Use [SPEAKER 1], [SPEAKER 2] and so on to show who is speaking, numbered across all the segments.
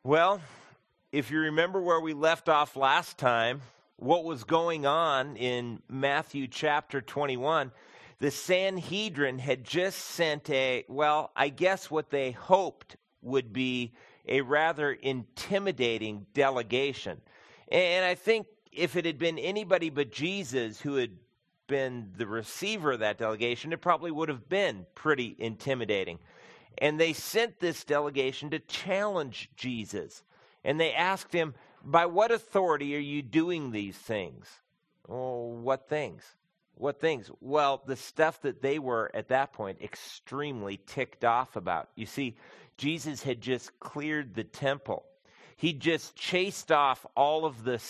[SPEAKER 1] Well, if you remember where we left off last time, what was going on in Matthew chapter 21, the Sanhedrin had just sent I guess what they hoped would be a rather intimidating delegation. And I think if it had been anybody but Jesus who had been the receiver of that delegation, it probably would have been pretty intimidating. And they sent this delegation to challenge Jesus. And they asked him, by what authority are you doing these things? Oh, what things? What things? Well, the stuff that they were at that point extremely ticked off about. You see, Jesus had just cleared the temple. He just chased off all of the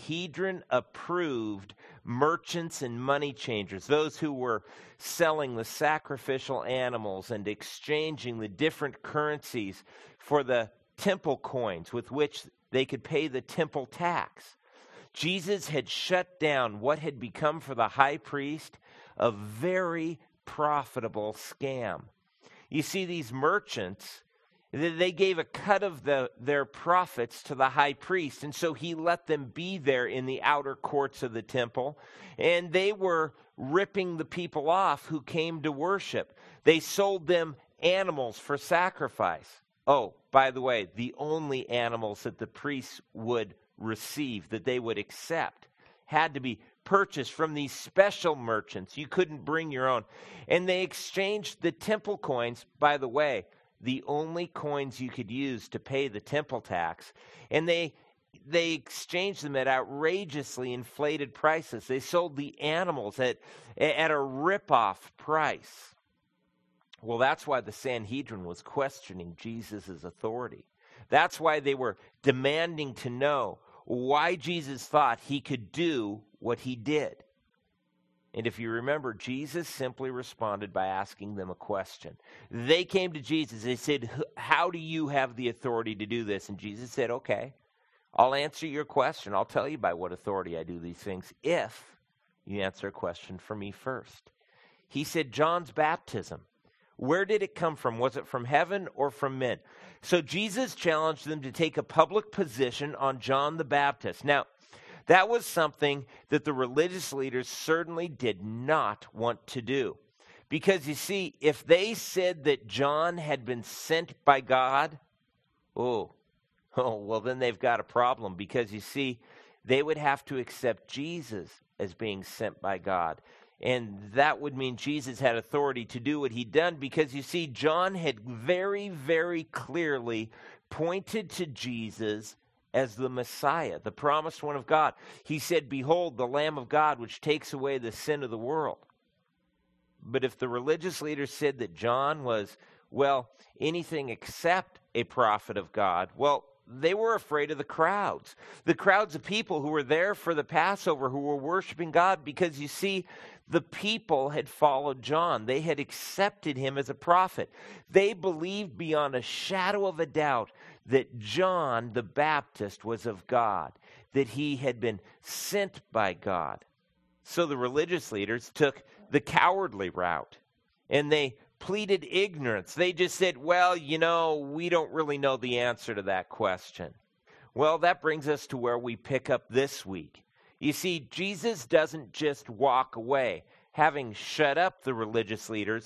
[SPEAKER 1] Sanhedrin-approved merchants and money changers, those who were selling the sacrificial animals and exchanging the different currencies for the temple coins with which they could pay the temple tax. Jesus had shut down what had become for the high priest a very profitable scam. You see, these merchants, they gave a cut of their profits to the high priest, and so he let them be there in the outer courts of the temple, and they were ripping the people off who came to worship. They sold them animals for sacrifice. Oh, by the way, the only animals that the priests would receive, that they would accept, had to be purchased from these special merchants. You couldn't bring your own. And they exchanged the temple coins, by the way, the only coins you could use to pay the temple tax. And they exchanged them at outrageously inflated prices. They sold the animals at a rip-off price. Well, that's why the Sanhedrin was questioning Jesus' authority. That's why they were demanding to know why Jesus thought he could do what he did. And if you remember, Jesus simply responded by asking them a question. They came to Jesus. They said, how do you have the authority to do this? And Jesus said, okay, I'll answer your question. I'll tell you by what authority I do these things if you answer a question for me first. He said, John's baptism. Where did it come from? Was it from heaven or from men? So Jesus challenged them to take a public position on John the Baptist. Now, that was something that the religious leaders certainly did not want to do. Because you see, if they said that John had been sent by God, well, then they've got a problem. Because you see, they would have to accept Jesus as being sent by God. And that would mean Jesus had authority to do what he'd done, because you see, John had very, very clearly pointed to Jesus as the Messiah, the promised one of God. He said, behold, the Lamb of God, which takes away the sin of the world. But if the religious leaders said that John was, anything except a prophet of God, they were afraid of the crowds of people who were there for the Passover, who were worshiping God, because you see, the people had followed John. They had accepted him as a prophet. They believed beyond a shadow of a doubt that John the Baptist was of God, that he had been sent by God. So the religious leaders took the cowardly route, and they pleaded ignorance. They just said, we don't really know the answer to that question. Well, that brings us to where we pick up this week. You see, Jesus doesn't just walk away. Having shut up the religious leaders,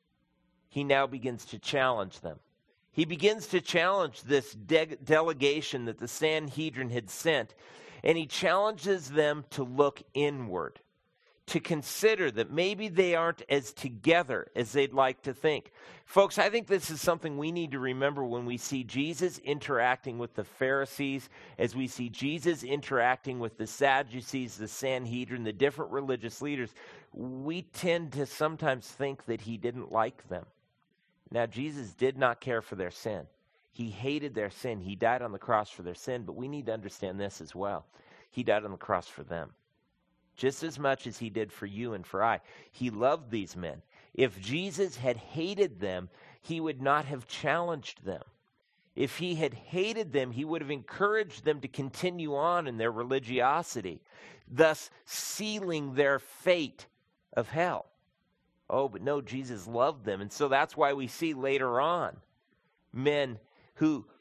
[SPEAKER 1] he now begins to challenge them. He begins to challenge this delegation that the Sanhedrin had sent, and he challenges them to look inward, to consider that maybe they aren't as together as they'd like to think. Folks, I think this is something we need to remember when we see Jesus interacting with the Pharisees, as we see Jesus interacting with the Sadducees, the Sanhedrin, the different religious leaders. We tend to sometimes think that he didn't like them. Now, Jesus did not care for their sin. He hated their sin. He died on the cross for their sin, but we need to understand this as well. He died on the cross for them, just as much as he did for you and for I. He loved these men. If Jesus had hated them, he would not have challenged them. If he had hated them, he would have encouraged them to continue on in their religiosity, thus sealing their fate of hell. Oh, but no, Jesus loved them. And so that's why we see later on men who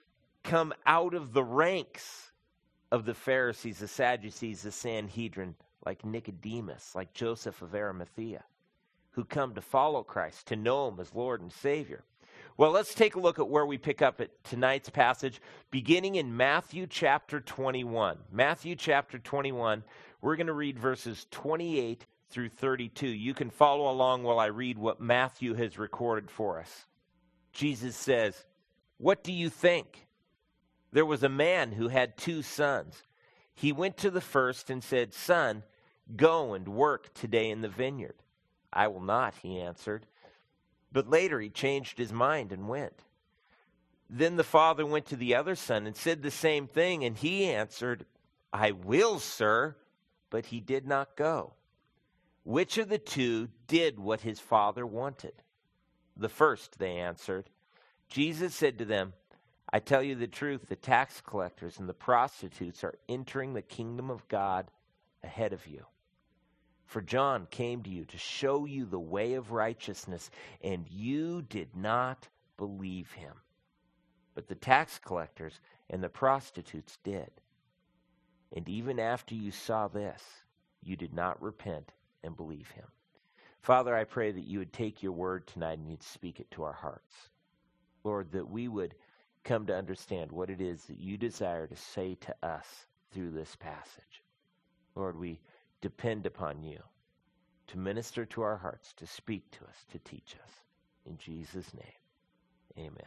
[SPEAKER 1] come out of the ranks of the Pharisees, the Sadducees, the Sanhedrin, like Nicodemus, like Joseph of Arimathea, who come to follow Christ, to know him as Lord and Savior. Well, let's take a look at where we pick up at tonight's passage, beginning in Matthew chapter 21. Matthew chapter 21, we're going to read verses 28 through 32. You can follow along while I read what Matthew has recorded for us. Jesus says, "What do you think? There was a man who had 2 sons. He went to the first and said, 'Son, go and work today in the vineyard.' 'I will not,' he answered. But later he changed his mind and went. Then the father went to the other son and said the same thing, and he answered, 'I will, sir,' but he did not go. Which of the 2 did what his father wanted?" "The first," they answered. Jesus said to them, "I tell you the truth, the tax collectors and the prostitutes are entering the kingdom of God ahead of you. For John came to you to show you the way of righteousness, and you did not believe him. But the tax collectors and the prostitutes did. And even after you saw this, you did not repent and believe him." Father, I pray that you would take your word tonight and you'd speak it to our hearts. Lord, that we would come to understand what it is that you desire to say to us through this passage. Lord, we depend upon you to minister to our hearts, to speak to us, to teach us. In Jesus' name, amen.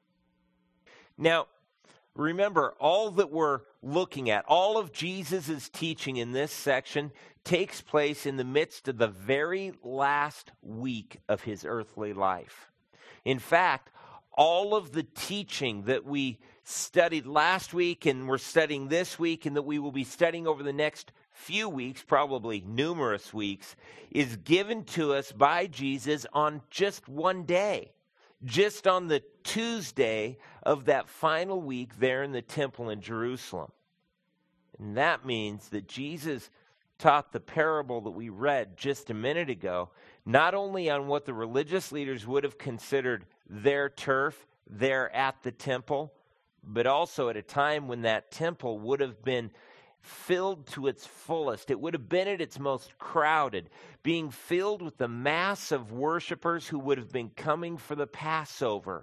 [SPEAKER 1] Now, remember, all that we're looking at, all of Jesus' teaching in this section takes place in the midst of the very last week of his earthly life. In fact, all of the teaching that we studied last week and we're studying this week and that we will be studying over the next few weeks, probably numerous weeks, is given to us by Jesus on just one day, just on the Tuesday of that final week there in the temple in Jerusalem. And that means that Jesus taught the parable that we read just a minute ago, not only on what the religious leaders would have considered their turf there at the temple, but also at a time when that temple would have been filled to its fullest. It would have been at its most crowded, being filled with the mass of worshipers who would have been coming for the Passover.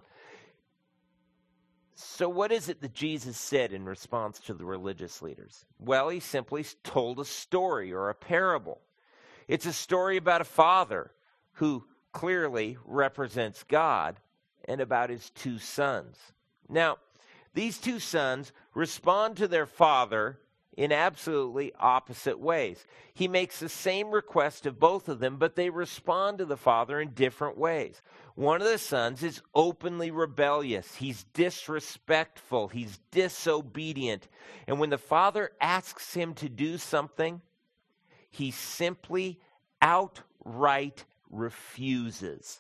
[SPEAKER 1] So what is it that Jesus said in response to the religious leaders? Well, he simply told a story or a parable. It's a story about a father who clearly represents God and about his 2 sons. Now, these 2 sons respond to their father in absolutely opposite ways. He makes the same request of both of them, but they respond to the father in different ways. One of the sons is openly rebellious. He's disrespectful. He's disobedient. And when the father asks him to do something, he simply outright refuses.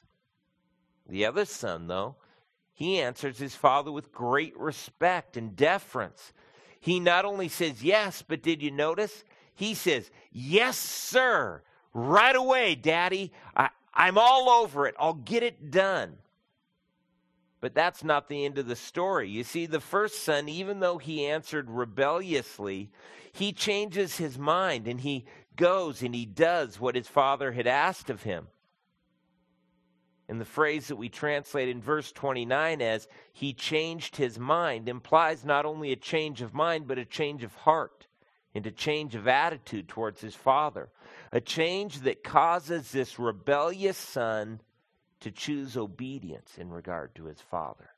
[SPEAKER 1] The other son, though, he answers his father with great respect and deference. He not only says yes, but did you notice? He says, "Yes, sir. Right away, Daddy. I'm all over it. I'll get it done." But that's not the end of the story. You see, the first son, even though he answered rebelliously, he changes his mind and he goes and he does what his father had asked of him. And the phrase that we translate in verse 29 as "he changed his mind" implies not only a change of mind, but a change of heart and a change of attitude towards his father. A change that causes this rebellious son to choose obedience in regard to his father.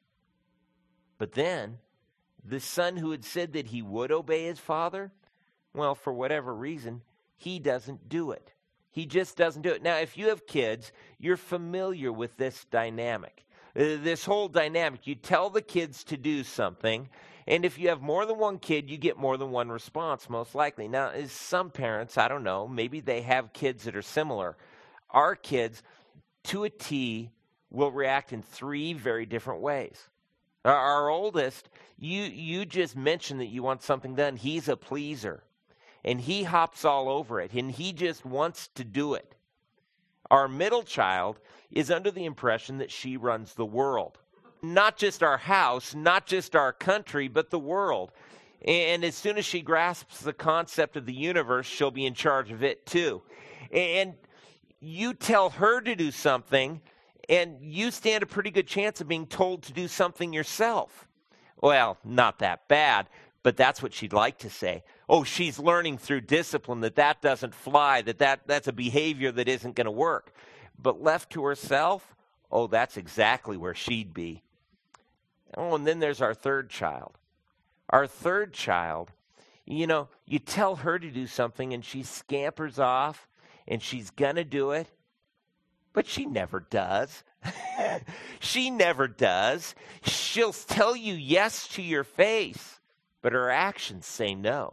[SPEAKER 1] But then, the son who had said that he would obey his father, well, for whatever reason, he doesn't do it. He just doesn't do it. Now, if you have kids, you're familiar with this dynamic. This whole dynamic, you tell the kids to do something, and if you have more than one kid, you get more than one response, most likely. Now, as some parents, I don't know, maybe they have kids that are similar. Our kids, to a T, will react in 3 very different ways. Our oldest, you just mentioned that you want something done. He's a pleaser. And he hops all over it, and he just wants to do it. Our middle child is under the impression that she runs the world. not just our house, not just our country, but the world. And as soon as she grasps the concept of the universe, she'll be in charge of it too. And you tell her to do something, and you stand a pretty good chance of being told to do something yourself. Well, not that bad, but that's what she'd like to say. Oh, she's learning through discipline that doesn't fly, that's a behavior that isn't going to work. But left to herself, oh, that's exactly where she'd be. Oh, and then there's our third child. Our third child, you tell her to do something and she scampers off and she's going to do it, but she never does. She never does. She'll tell you yes to your face, but her actions say no.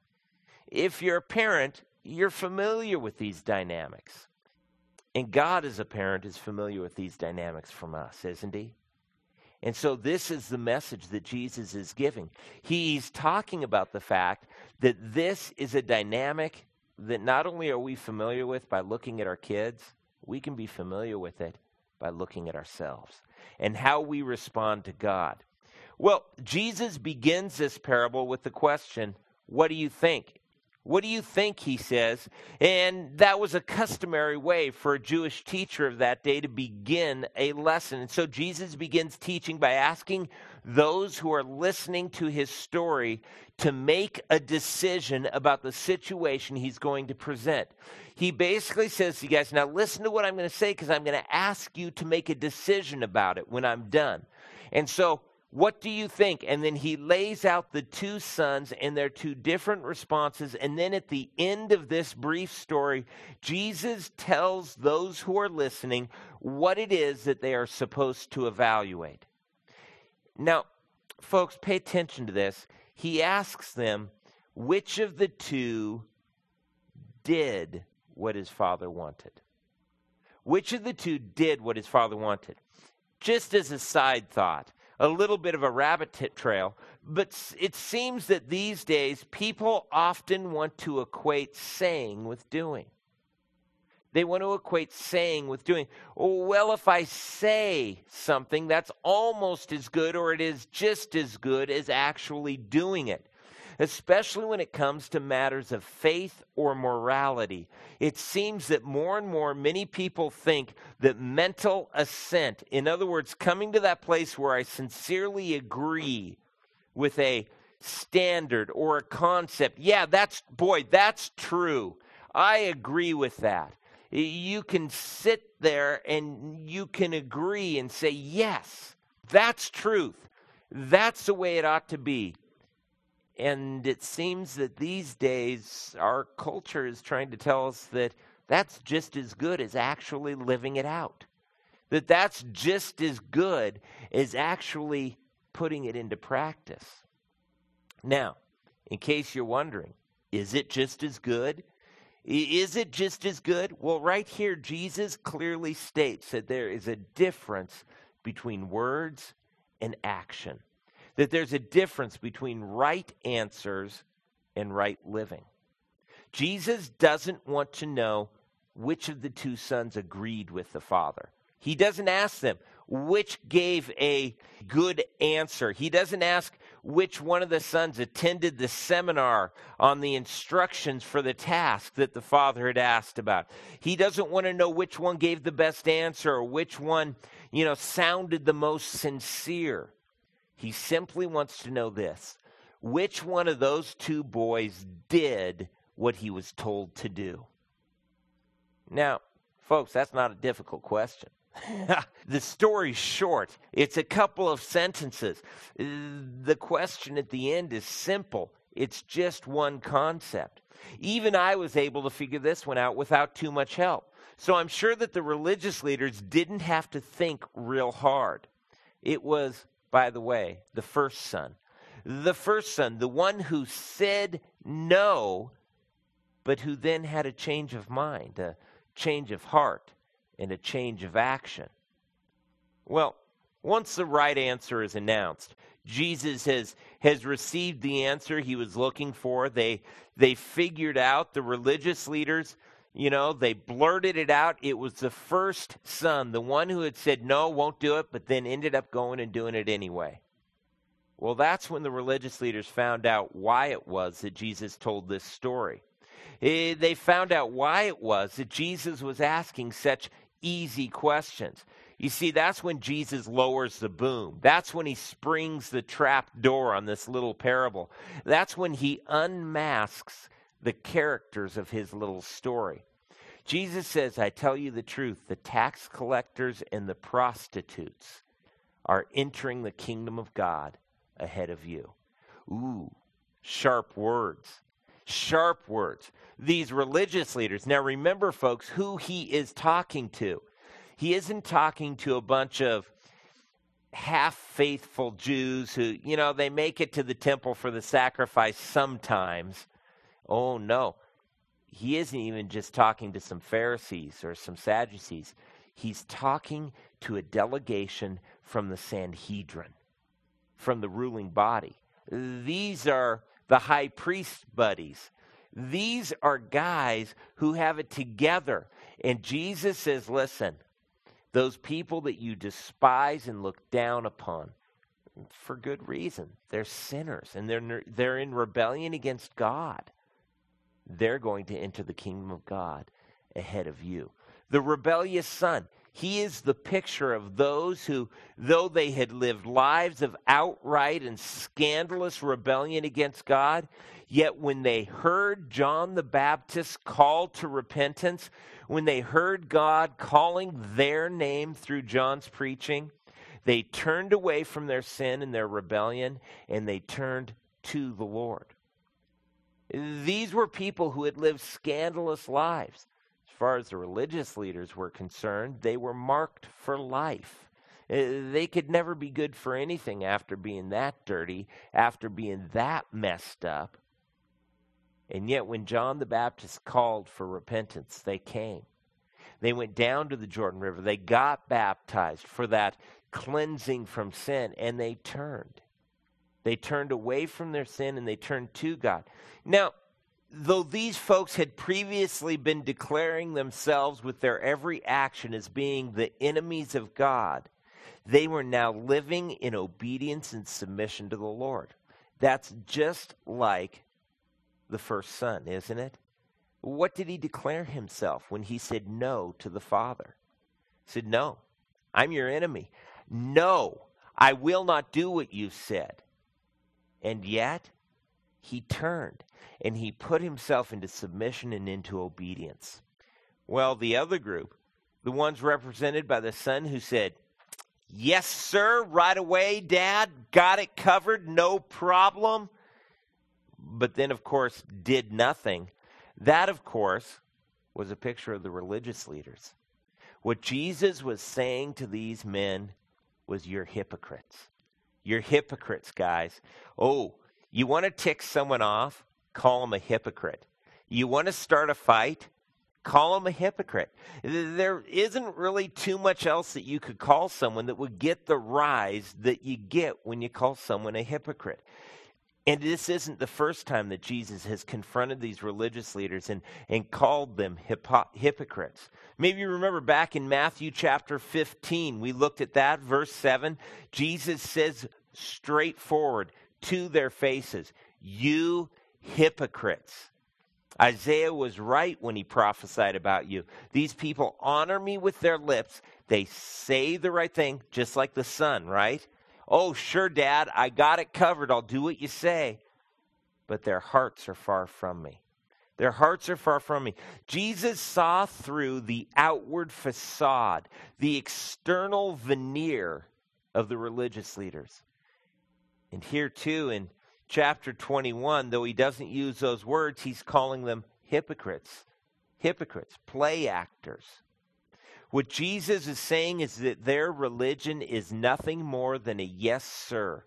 [SPEAKER 1] If you're a parent, you're familiar with these dynamics. And God as a parent is familiar with these dynamics from us, isn't he? And so this is the message that Jesus is giving. He's talking about the fact that this is a dynamic that not only are we familiar with by looking at our kids, we can be familiar with it by looking at ourselves and how we respond to God. Well, Jesus begins this parable with the question, what do you think? What do you think, he says? And that was a customary way for a Jewish teacher of that day to begin a lesson. And so Jesus begins teaching by asking those who are listening to his story to make a decision about the situation he's going to present. He basically says to you guys, now listen to what I'm going to say because I'm going to ask you to make a decision about it when I'm done. And so, what do you think? And then he lays out the two sons and their two different responses. And then at the end of this brief story, Jesus tells those who are listening what it is that they are supposed to evaluate. Now, folks, pay attention to this. He asks them, which of the two did what his father wanted? Which of the two did what his father wanted? Just as a side thought, a little bit of a rabbit trail, but it seems that these days people often want to equate saying with doing. They want to equate saying with doing. Oh, well, if I say something, that's almost as good or it is just as good as actually doing it. Especially when it comes to matters of faith or morality. It seems that more and more many people think that mental assent, in other words, coming to that place where I sincerely agree with a standard or a concept, yeah, that's true. I agree with that. You can sit there and you can agree and say, yes, that's truth. That's the way it ought to be. And it seems that these days our culture is trying to tell us that that's just as good as actually living it out. That that's just as good as actually putting it into practice. Now, in case you're wondering, is it just as good? Is it just as good? Well, right here, Jesus clearly states that there is a difference between words and action. That there's a difference between right answers and right living. Jesus doesn't want to know which of the two sons agreed with the father. He doesn't ask them which gave a good answer. He doesn't ask which one of the sons attended the seminar on the instructions for the task that the father had asked about. He doesn't want to know which one gave the best answer or which one, sounded the most sincere. He simply wants to know this: which one of those two boys did what he was told to do? Now, folks, that's not a difficult question. The story's short. It's a couple of sentences. The question at the end is simple. It's just one concept. Even I was able to figure this one out without too much help. So I'm sure that the religious leaders didn't have to think real hard. It was, by the way, the first son. The first son, the one who said no, but who then had a change of mind, a change of heart, and a change of action. Well, once the right answer is announced, Jesus has received the answer he was looking for. They figured out, the religious leaders They blurted it out. It was the first son, the one who had said, no, won't do it, but then ended up going and doing it anyway. Well, that's when the religious leaders found out why it was that Jesus told this story. They found out why it was that Jesus was asking such easy questions. You see, that's when Jesus lowers the boom. That's when he springs the trap door on this little parable. That's when he unmasks the characters of his little story. Jesus says, I tell you the truth, the tax collectors and the prostitutes are entering the kingdom of God ahead of you. Ooh, sharp words. Sharp words. These religious leaders. Now remember, folks, who he is talking to. He isn't talking to a bunch of half-faithful Jews who, they make it to the temple for the sacrifice sometimes. Oh, no. He isn't even just talking to some Pharisees or some Sadducees. He's talking to a delegation from the Sanhedrin, from the ruling body. These are the high priest buddies. These are guys who have it together. And Jesus says, listen, those people that you despise and look down upon, for good reason, they're sinners and they're in rebellion against God. They're going to enter the kingdom of God ahead of you. The rebellious son, he is the picture of those who, though they had lived lives of outright and scandalous rebellion against God, yet when they heard John the Baptist call to repentance, when they heard God calling their name through John's preaching, they turned away from their sin and their rebellion, and they turned to the Lord. These were people who had lived scandalous lives. As far as the religious leaders were concerned, they were marked for life. They could never be good for anything after being that dirty, after being that messed up. And yet when John the Baptist called for repentance, they came. They went down to the Jordan River. They got baptized for that cleansing from sin, and they turned. They turned away from their sin, and they turned to God. Now, though these folks had previously been declaring themselves with their every action as being the enemies of God, they were now living in obedience and submission to the Lord. That's just like the first son, isn't it? What did he declare himself when he said no to the Father? He said, no, I'm your enemy. No, I will not do what you said. And yet, he turned and he put himself into submission and into obedience. Well, the other group, the ones represented by the son who said, yes, sir, right away, Dad, got it covered, no problem. But then, of course, did nothing. That, of course, was a picture of the religious leaders. What Jesus was saying to these men was, you're hypocrites. You're hypocrites, guys. Oh, you want to tick someone off? Call them a hypocrite. You want to start a fight? Call them a hypocrite. There isn't really too much else that you could call someone that would get the rise that you get when you call someone a hypocrite. And this isn't the first time that Jesus has confronted these religious leaders and called them hypocrites. Maybe you remember back in Matthew chapter 15, we looked at that, verse 7. Jesus says straightforward to their faces, you hypocrites. Isaiah was right when he prophesied about you. These people honor me with their lips. They say the right thing, just like the son, right? Oh, sure, Dad, I got it covered. I'll do what you say. But their hearts are far from me. Their hearts are far from me. Jesus saw through the outward facade, the external veneer of the religious leaders. And here, too, in chapter 21, though he doesn't use those words, he's calling them hypocrites. Hypocrites, play actors. What Jesus is saying is that their religion is nothing more than a yes, sir.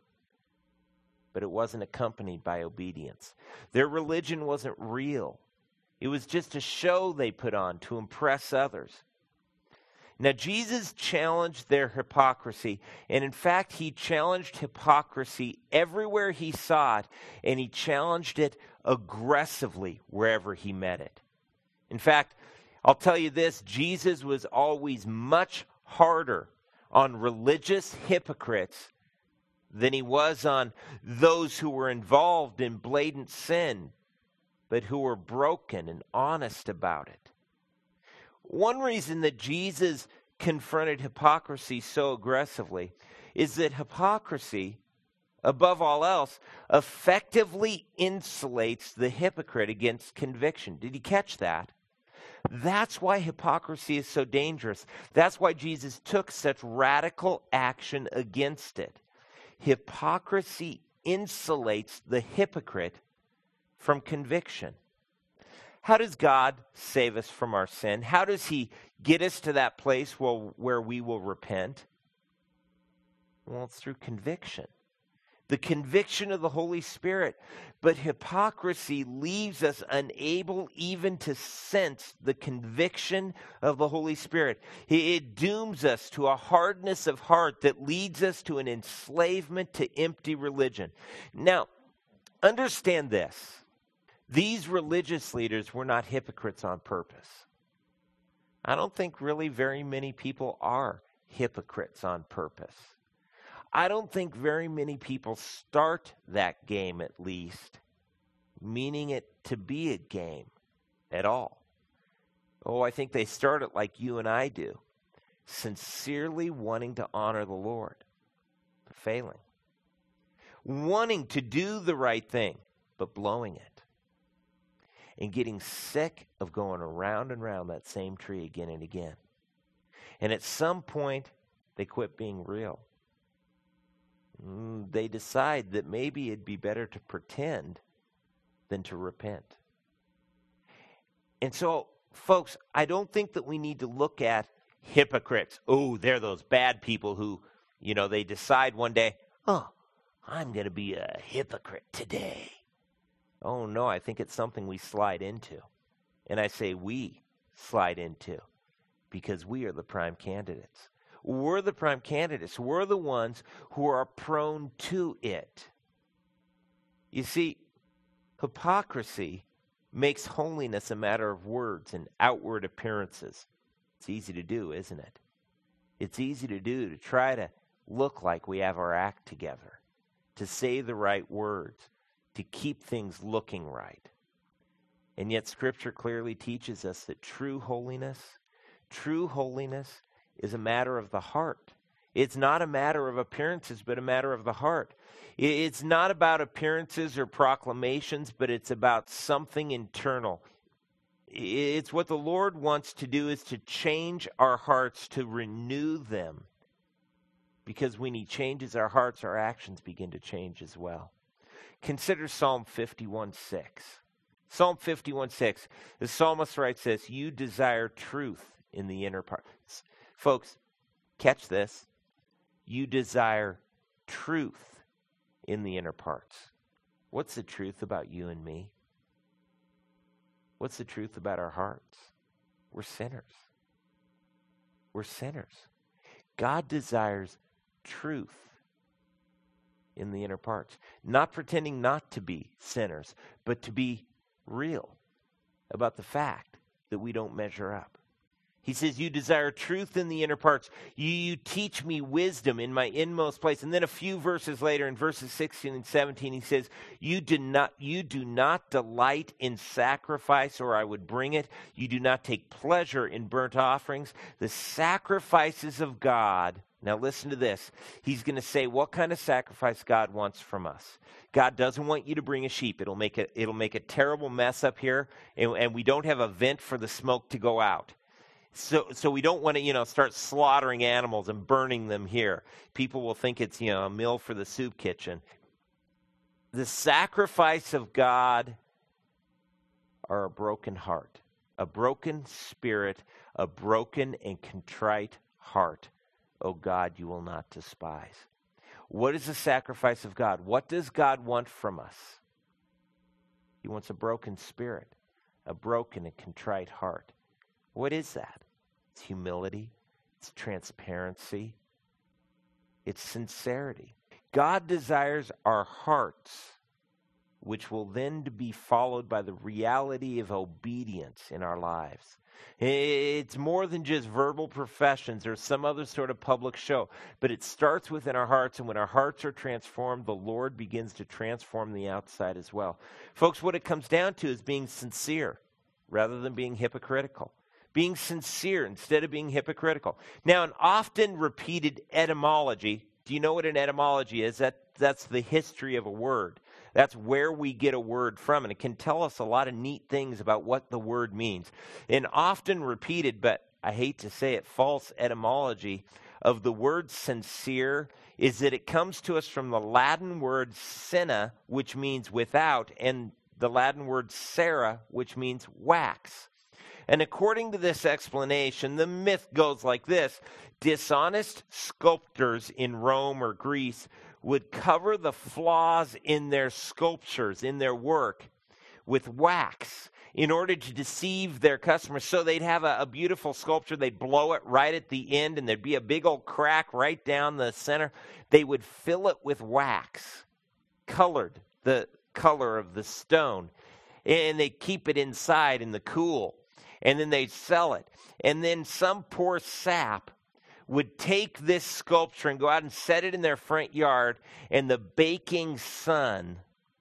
[SPEAKER 1] But it wasn't accompanied by obedience. Their religion wasn't real. It was just a show they put on to impress others. Now, Jesus challenged their hypocrisy, and in fact, he challenged hypocrisy everywhere he saw it, and he challenged it aggressively wherever he met it. In fact, I'll tell you this, Jesus was always much harder on religious hypocrites than he was on those who were involved in blatant sin, but who were broken and honest about it. One reason that Jesus confronted hypocrisy so aggressively is that hypocrisy, above all else, effectively insulates the hypocrite against conviction. Did you catch that? That's why hypocrisy is so dangerous. That's why Jesus took such radical action against it. Hypocrisy insulates the hypocrite from conviction. How does God save us from our sin? How does he get us to that place where we will repent? Well, it's through conviction. The conviction of the Holy Spirit. But hypocrisy leaves us unable even to sense the conviction of the Holy Spirit. It dooms us to a hardness of heart that leads us to an enslavement to empty religion. Now, understand this. These religious leaders were not hypocrites on purpose. I don't think really very many people are hypocrites on purpose. I don't think very many people start that game, at least, meaning it to be a game at all. Oh, I think they start it like you and I do, sincerely wanting to honor the Lord, but failing. Wanting to do the right thing, but blowing it. And getting sick of going around and around that same tree again and again. And at some point, they quit being real. They decide that maybe it'd be better to pretend than to repent. And so, folks, I don't think that we need to look at hypocrites. Oh, they're those bad people who, they decide one day, oh, I'm going to be a hypocrite today. Oh, no, I think it's something we slide into. And I say we slide into because we are the prime candidates. We're the prime candidates. We're the ones who are prone to it. You see, hypocrisy makes holiness a matter of words and outward appearances. It's easy to do, isn't it? It's easy to do to try to look like we have our act together, to say the right words, to keep things looking right. And yet Scripture clearly teaches us that true holiness is a matter of the heart. It's not a matter of appearances, but a matter of the heart. It's not about appearances or proclamations, but it's about something internal. It's what the Lord wants to do is to change our hearts, to renew them. Because when he changes our hearts, our actions begin to change as well. Consider Psalm 51:6. Psalm 51:6. The psalmist writes this, you desire truth in the inner parts. Folks, catch this. You desire truth in the inner parts. What's the truth about you and me? What's the truth about our hearts? We're sinners. We're sinners. God desires truth in the inner parts. Not pretending not to be sinners, but to be real about the fact that we don't measure up. He says, you desire truth in the inner parts. You teach me wisdom in my inmost place. And then a few verses later, in verses 16 and 17, he says, you do not delight in sacrifice, or I would bring it. You do not take pleasure in burnt offerings. The sacrifices of God. Now listen to this. He's going to say what kind of sacrifice God wants from us. God doesn't want you to bring a sheep. It'll make a terrible mess up here, and we don't have a vent for the smoke to go out. So we don't want to, start slaughtering animals and burning them here. People will think it's, a meal for the soup kitchen. The sacrifice of God are a broken heart, a broken spirit, a broken and contrite heart. Oh God, you will not despise. What is the sacrifice of God? What does God want from us? He wants a broken spirit, a broken and contrite heart. What is that? It's humility. It's transparency. It's sincerity. God desires our hearts which will then be followed by the reality of obedience in our lives. It's more than just verbal professions or some other sort of public show, but it starts within our hearts, and when our hearts are transformed, the Lord begins to transform the outside as well. Folks, what it comes down to is being sincere rather than being hypocritical. Being sincere instead of being hypocritical. Now, an often repeated etymology, do you know what an etymology is? That's the history of a word. That's where we get a word from, and it can tell us a lot of neat things about what the word means. An often repeated, but I hate to say it, false etymology of the word sincere is that it comes to us from the Latin word sina, which means without, and the Latin word cera, which means wax. And according to this explanation, the myth goes like this. Dishonest sculptors in Rome or Greece would cover the flaws in their sculptures, in their work, with wax in order to deceive their customers. So they'd have a beautiful sculpture. They'd blow it right at the end, and there'd be a big old crack right down the center. They would fill it with wax, colored, the color of the stone, and they'd keep it inside in the cool. And then they'd sell it. And then some poor sap would take this sculpture and go out and set it in their front yard, and the baking sun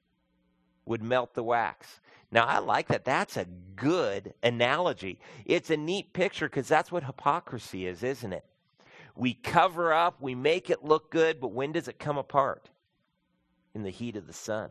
[SPEAKER 1] would melt the wax. Now, I like that. That's a good analogy. It's a neat picture because that's what hypocrisy is, isn't it? We cover up, we make it look good, but when does it come apart? In the heat of the sun,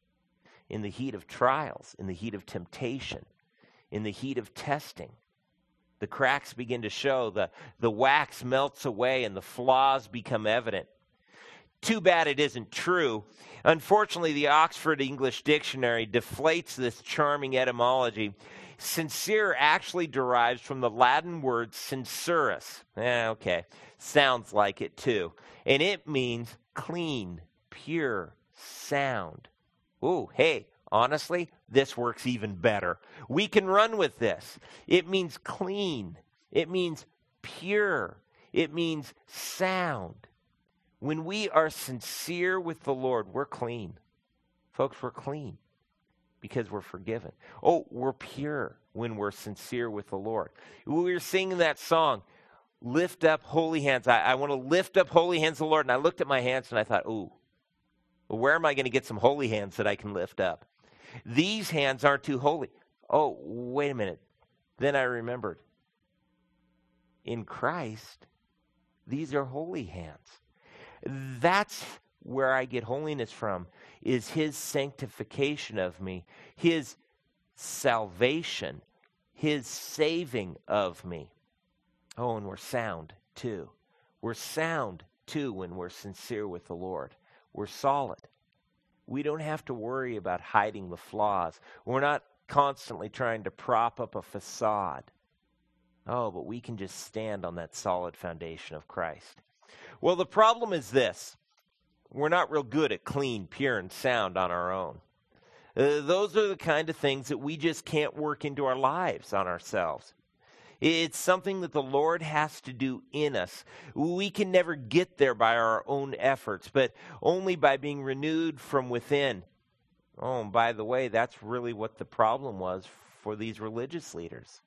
[SPEAKER 1] in the heat of trials, in the heat of temptation. In the heat of testing, the cracks begin to show, the wax melts away, and the flaws become evident. Too bad it isn't true. Unfortunately, the Oxford English Dictionary deflates this charming etymology. Sincere actually derives from the Latin word sincerus. Okay, sounds like it too. And it means clean, pure, sound. Ooh, hey. Honestly, this works even better. We can run with this. It means clean. It means pure. It means sound. When we are sincere with the Lord, we're clean. Folks, we're clean because we're forgiven. Oh, we're pure when we're sincere with the Lord. We were singing that song, Lift Up Holy Hands. I want to lift up holy hands to the Lord. And I looked at my hands and I thought, ooh, well, where am I going to get some holy hands that I can lift up? These hands aren't too holy. Oh, wait a minute. Then I remembered. In Christ, these are holy hands. That's where I get holiness from, is his sanctification of me, his salvation, his saving of me. Oh, and we're sound too. We're sound too when we're sincere with the Lord. We're solid. We don't have to worry about hiding the flaws. We're not constantly trying to prop up a facade. Oh, but we can just stand on that solid foundation of Christ. Well, the problem is this. We're not real good at clean, pure, and sound on our own. Those are the kind of things that we just can't work into our lives on ourselves. It's something that the Lord has to do in us. We can never get there by our own efforts, but only by being renewed from within. Oh, and by the way, that's really what the problem was for these religious leaders.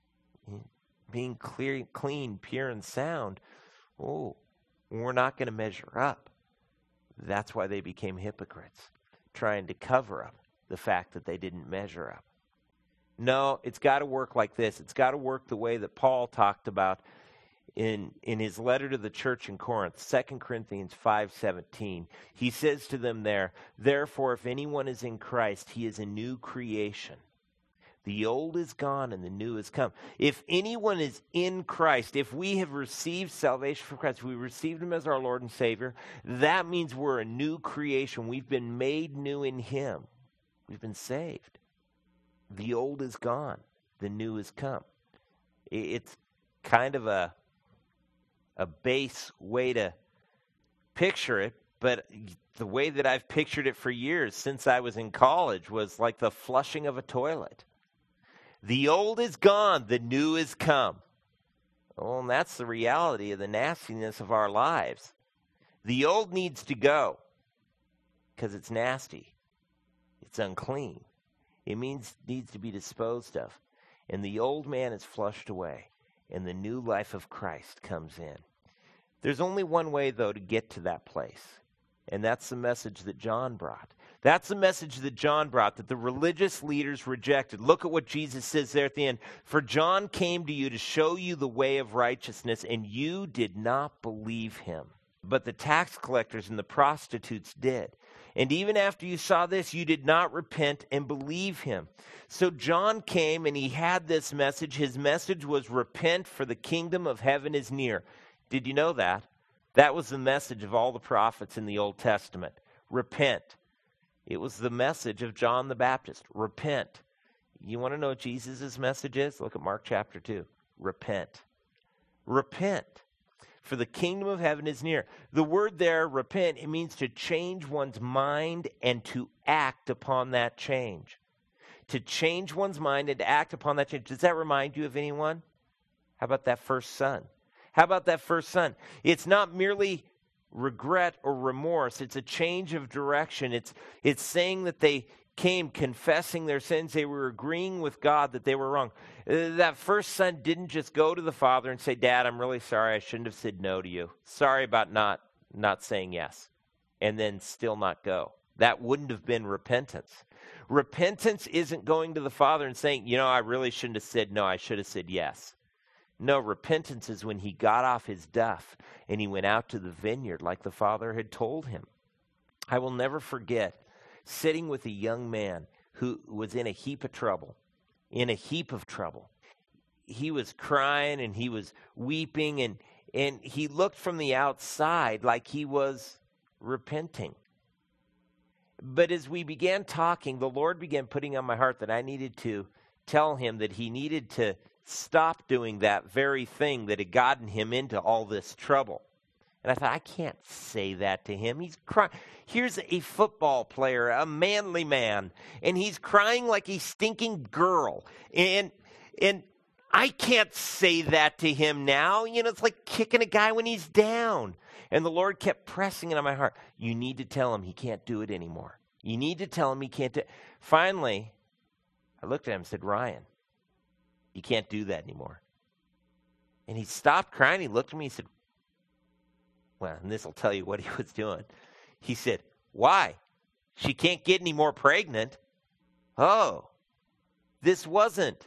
[SPEAKER 1] Being clear, clean, pure, and sound. Oh, we're not going to measure up. That's why they became hypocrites, trying to cover up the fact that they didn't measure up. No, it's got to work like this. It's got to work the way that Paul talked about in his letter to the church in Corinth, 2 Corinthians 5:17. He says to them there, therefore, if anyone is in Christ, he is a new creation. The old is gone and the new has come. If anyone is in Christ, if we have received salvation from Christ, we received him as our Lord and Savior, that means we're a new creation. We've been made new in him. We've been saved. The old is gone. The new has come. It's kind of a base way to picture it, but the way that I've pictured it for years since I was in college was like the flushing of a toilet. The old is gone. The new has come. Well, and that's the reality of the nastiness of our lives. The old needs to go because it's nasty. it's unclean. It means needs to be disposed of. And the old man is flushed away, and the new life of Christ comes in. There's only one way, though, to get to that place, and that's the message that John brought. That's the message that John brought, that the religious leaders rejected. Look at what Jesus says there at the end. For John came to you to show you the way of righteousness, and you did not believe him. But the tax collectors and the prostitutes did. And even after you saw this, you did not repent and believe him. So John came and he had this message. His message was, repent, for the kingdom of heaven is near. Did you know that? That was the message of all the prophets in the Old Testament. Repent. It was the message of John the Baptist. Repent. You want to know what Jesus' message is? Look at Mark chapter 2. Repent. Repent. For the kingdom of heaven is near. The word there, repent, it means to change one's mind and to act upon that change. To change one's mind and to act upon that change. Does that remind you of anyone? How about that first son? How about that first son? It's not merely regret or remorse. It's a change of direction. It's saying that they came confessing their sins. They were agreeing with God that they were wrong. That first son didn't just go to the father and say, Dad, I'm really sorry. I shouldn't have said no to you. Sorry about not saying yes. And then still not go. That wouldn't have been repentance. Repentance isn't going to the father and saying, I really shouldn't have said no. I should have said yes. No, repentance is when he got off his duff and he went out to the vineyard like the father had told him. I will never forget sitting with a young man who was in a heap of trouble. He was crying and he was weeping and he looked from the outside like he was repenting. But as we began talking, the Lord began putting on my heart that I needed to tell him that he needed to stop doing that very thing that had gotten him into all this trouble. And I thought, I can't say that to him. He's crying. Here's a football player, a manly man, and he's crying like a stinking girl. And I can't say that to him now. It's like kicking a guy when he's down. And the Lord kept pressing it on my heart. You need to tell him he can't do it anymore. You need to tell him he can't do it. Finally, I looked at him and said, Ryan, you can't do that anymore. And he stopped crying. He looked at me and said, well, and this will tell you what he was doing. He said, why? She can't get any more pregnant. Oh, this wasn't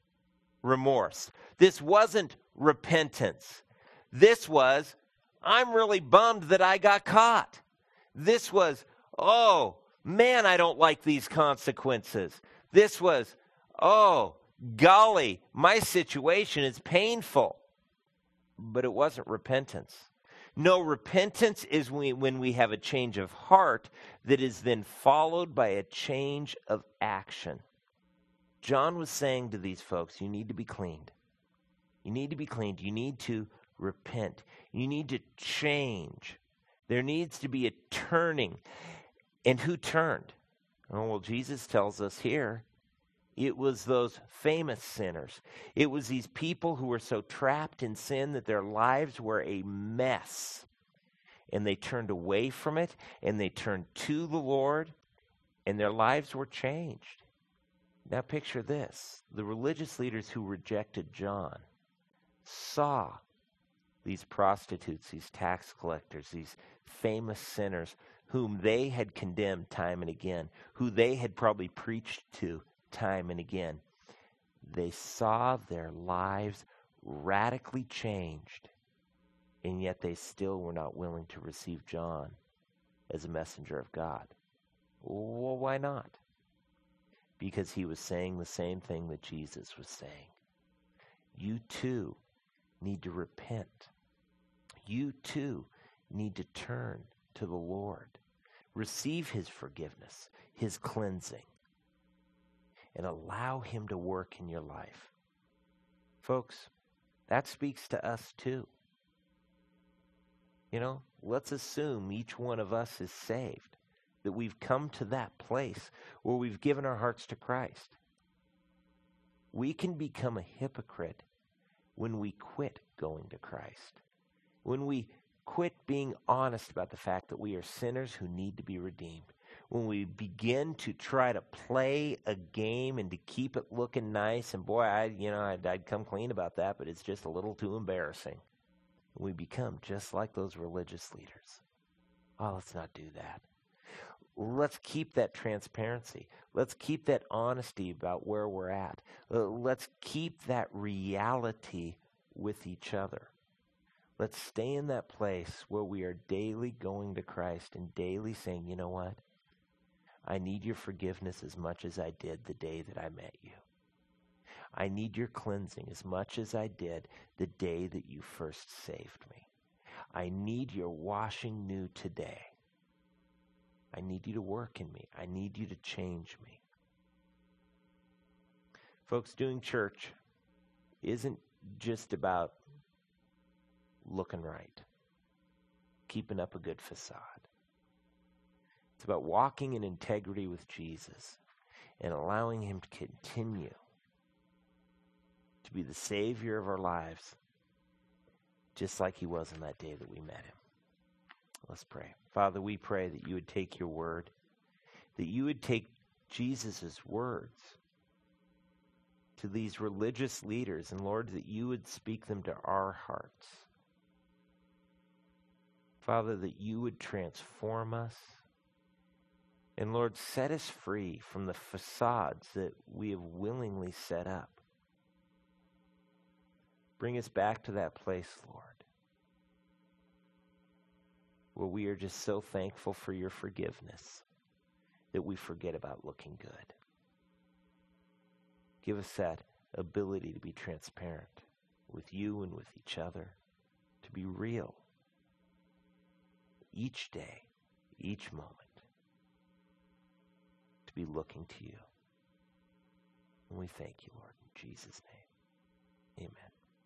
[SPEAKER 1] remorse. This wasn't repentance. This was, I'm really bummed that I got caught. This was, oh, man, I don't like these consequences. This was, oh, golly, my situation is painful. But it wasn't repentance. No, repentance is when we have a change of heart that is then followed by a change of action. John was saying to these folks, you need to be cleaned. You need to be cleaned. You need to repent. You need to change. There needs to be a turning. And who turned? Oh, well, Jesus tells us here, it was those famous sinners. It was these people who were so trapped in sin that their lives were a mess. And they turned away from it, and they turned to the Lord, and their lives were changed. Now picture this. The religious leaders who rejected John saw these prostitutes, these tax collectors, these famous sinners whom they had condemned time and again, who they had probably preached to time and again. They saw their lives radically changed, and yet they still were not willing to receive John as a messenger of God. Well, why not? Because he was saying the same thing that Jesus was saying. You too need to repent. You too need to turn to the Lord. Receive his forgiveness, his cleansing, and allow him to work in your life. Folks, that speaks to us too. Let's assume each one of us is saved, that we've come to that place where we've given our hearts to Christ. We can become a hypocrite when we quit going to Christ, when we quit being honest about the fact that we are sinners who need to be redeemed, when we begin to try to play a game and to keep it looking nice, and boy, I'd come clean about that, but it's just a little too embarrassing. We become just like those religious leaders. Oh, let's not do that. Let's keep that transparency. Let's keep that honesty about where we're at. Let's keep that reality with each other. Let's stay in that place where we are daily going to Christ and daily saying, you know what? I need your forgiveness as much as I did the day that I met you. I need your cleansing as much as I did the day that you first saved me. I need your washing new today. I need you to work in me. I need you to change me. Folks, doing church isn't just about looking right, keeping up a good facade. It's about walking in integrity with Jesus and allowing him to continue to be the Savior of our lives, just like he was on that day that we met him. Let's pray. Father, we pray that you would take your word, that you would take Jesus' words to these religious leaders, and Lord, that you would speak them to our hearts. Father, that you would transform us, and Lord, set us free from the facades that we have willingly set up. Bring us back to that place, Lord, where we are just so thankful for your forgiveness that we forget about looking good. Give us that ability to be transparent with you and with each other, to be real each day, each moment, to be looking to you. And we thank you, Lord, in Jesus' name. Amen.